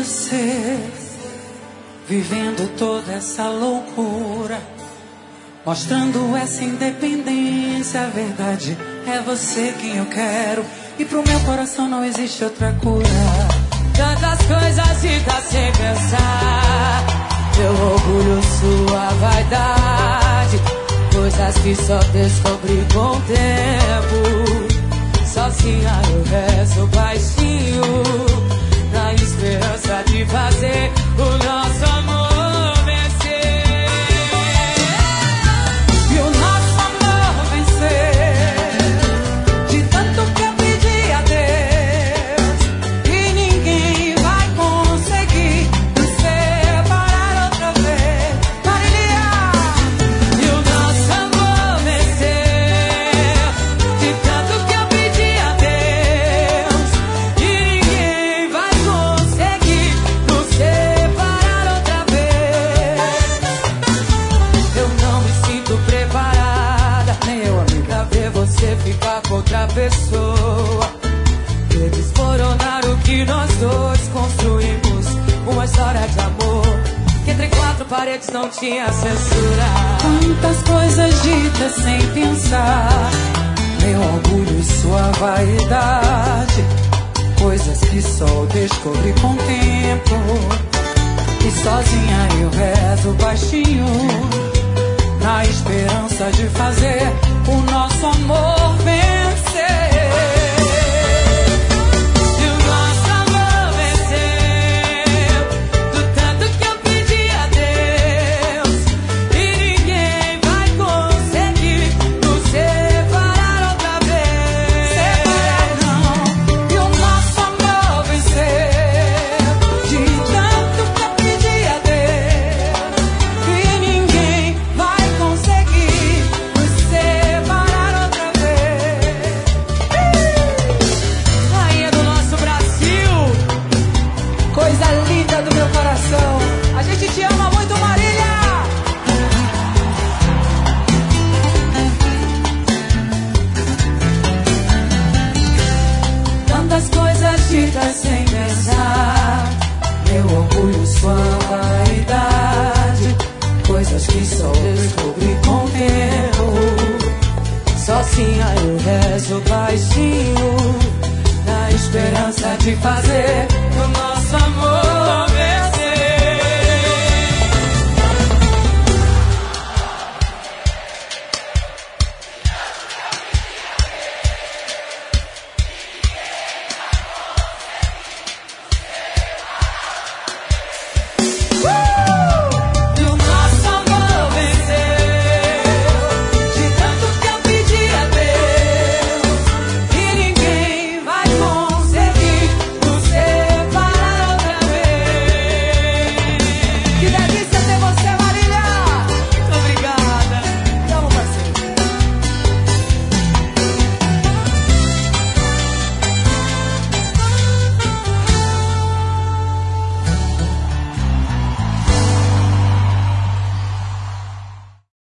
você, vivendo toda essa loucura, mostrando essa independência. A verdade é você quem eu quero, e pro meu coração não existe outra cura. Tantas coisas ditas sem pensar, meu orgulho, sua vaidade, coisas que só descobri com o tempo. Sozinha eu rezo baixinho, na esperança de fazer o nosso amor vencer. E o nosso amor vencer, de tanto que eu pedi a Deus, e ninguém vai conseguir nos separar outra vez. Marília! E o nosso amor vencer, de tanto que eu pedi a Deus, e ninguém vai conseguir nos separar outra vez. Eu não me sinto preparada, nem eu, amiga, pra ver você ficar com outra pessoa e desmoronar o que nós dois construímos. Uma história de amor que entre quatro paredes não tinha censura. Quantas coisas ditas sem pensar, meu orgulho e sua vaidade, coisas que só descobri com o tempo. E sozinha eu rezo baixinho, na esperança de fazer o nosso amor vencer. E o nosso amor venceu, do tanto que eu pedi a Deus, e ninguém vai conseguir nos separar outra vez. Separar não. E o nosso amor venceu, de tanto que eu pedi a Deus, e ninguém vai conseguir nos separar outra vez. Rainha do nosso Brasil, coisa linda do meu coração, a gente te ama muito, Marília. Tantas coisas ditas sem pensar, meu orgulho, sua vaidade, coisas que só descobri com o tempo. Sozinha eu rezo baixinho, na esperança de fazer